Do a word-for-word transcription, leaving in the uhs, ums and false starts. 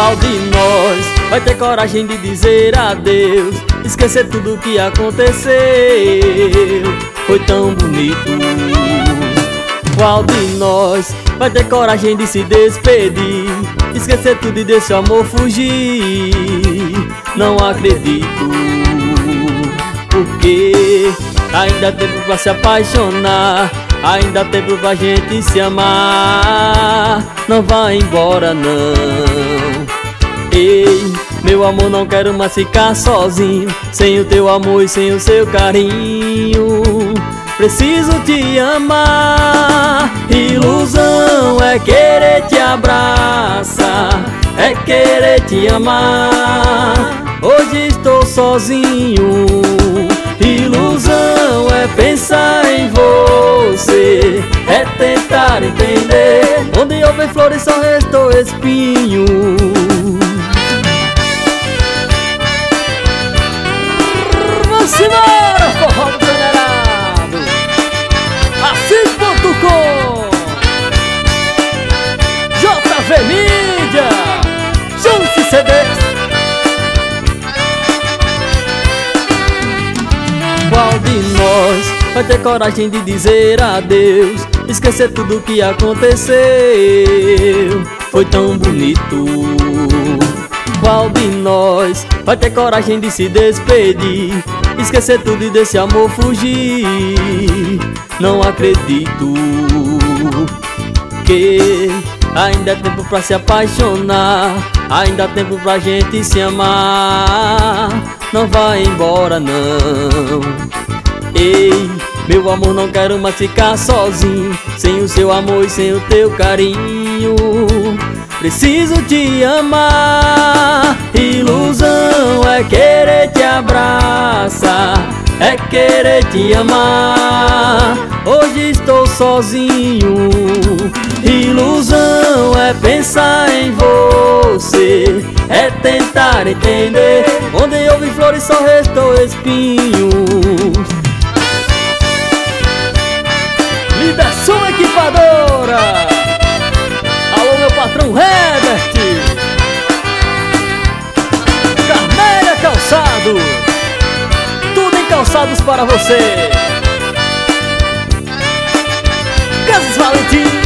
Qual de nós vai ter coragem de dizer adeus, esquecer tudo o que aconteceu? Foi tão bonito. Qual de nós vai ter coragem de se despedir, esquecer tudo e desse amor fugir? Não acredito, porque ainda há tempo pra se apaixonar, ainda há tempo pra gente se amar. Não vai embora não. Ei, meu amor, não quero mais ficar sozinho, sem o teu amor e sem o seu carinho. Preciso te amar. Ilusão é querer te abraçar, é querer te amar. Hoje estou sozinho. Ilusão é pensar em você, é tentar entender. Onde houve flores só restou espinho. Vamos embora, forró do Generado, assim ponto com, J V Mídia, Chance C Ds. Qual de nós vai ter coragem de dizer adeus, esquecer tudo o que aconteceu? Foi tão bonito. Qual de nós vai ter coragem de se despedir, esquecer tudo e desse amor fugir? Não acredito, que ainda é tempo pra se apaixonar, ainda há tempo pra gente se amar. Não vai embora não. Ei, meu amor, não quero mais ficar sozinho, sem o seu amor e sem o teu carinho. Preciso te amar. Ilusão é querer te abraçar, é querer te amar. Hoje estou sozinho. Ilusão é pensar em você, é tentar entender. Onde houve flores só restou espinhos. Líder Som Equipadora. Alô, meu patrão Herbert. Carmélia Calçado, tudo em calçados para você. Casas Valentim.